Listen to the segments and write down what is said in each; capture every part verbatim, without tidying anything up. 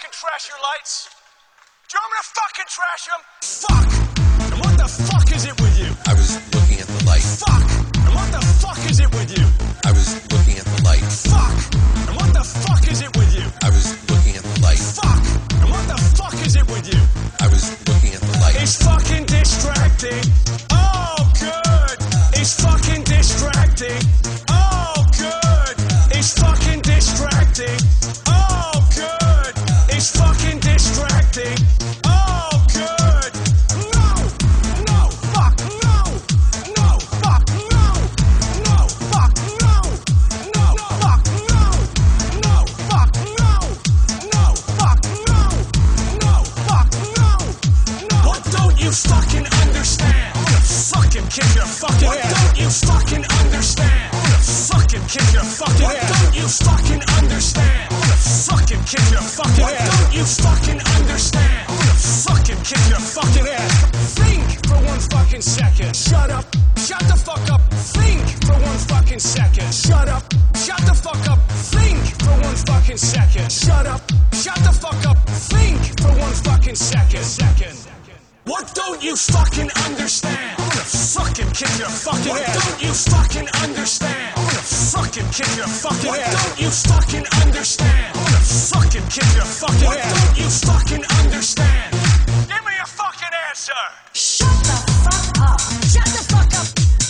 fucking trash your lights? Do you want me to fucking trash them? Fuck! And what the fuck is it with you? I was looking at the light. Fuck! And what the fuck is it with you? I was looking at the light. Fuck! And what the fuck is it with you? I was looking at the light. Fuck! And what the fuck is it with you? I was looking at the light. It's fucking distracting. Oh, good. It's fucking distracting. Oh, good. It's fucking distracting. Oh, good. It's fucking distracting. Oh, good. No, no, fuck, no. No, fuck, no. No, fuck, no. No, fuck, no. No, fuck, no. No, fuck, no. No, fuck, no. No. What don't you fucking understand? I'm gonna fucking kick your fucking ass. What don't you fucking understand? I'm gonna fucking kick your fucking ass. What don't you fucking understand? I'm gonna fucking kick your fucking ass. What don't you fucking understand? I'm gonna fucking kick your fucking ass. Think for one fucking second. Shut up. Shut the fuck up. Think for one fucking second. Shut up. Shut the fuck up. Think for one fucking second. Shut up. Shut the fuck up. Think for one fucking second. Second. What don't you fucking understand? I'm gonna fucking kick your fucking what ass. What don't you fucking understand? I'm gonna fucking kick your fucking what ass. What don't you fucking understand? I'm gonna fucking kick your fucking what ass. What don't you fucking understand? Give me a fucking answer. Shut the fuck up. Shut the fuck up.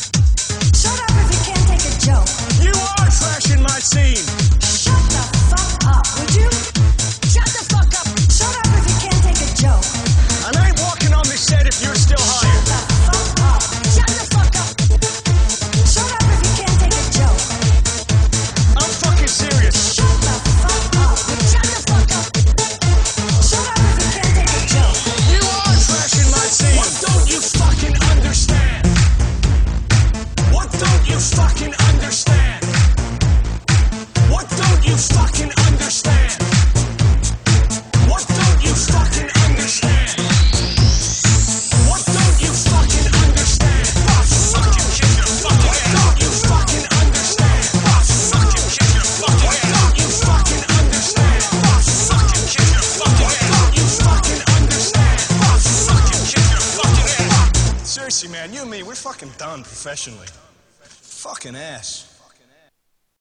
Shut up if you can't take a joke. You are trashing my scene. Shut the fuck up, would you? Shut the fuck up. Shut up if you can't take a joke. And I ain't walking on this set if you're still Shut hired. the fuck up. Shut the fuck up. Shut up if you can't take a joke. I'm fucking serious. Shut the fuck up. Shut the fuck up. Shut up if you can't take a joke. You are trashing my scene. What don't you fucking understand? What don't you fucking understand? What don't you fucking understand? What don't you fucking understand? What don't you fucking understand? Fuck, fucking kick your fucking ass. Don't you fucking understand? Fuck, fucking kick your fucking ass. Don't you fucking understand? Fuck, fucking kick your fucking ass. Don't you fucking understand? Fuck, fucking kick your fucking ass. Seriously, man, you and me, we're fucking done professionally. Fucking ass.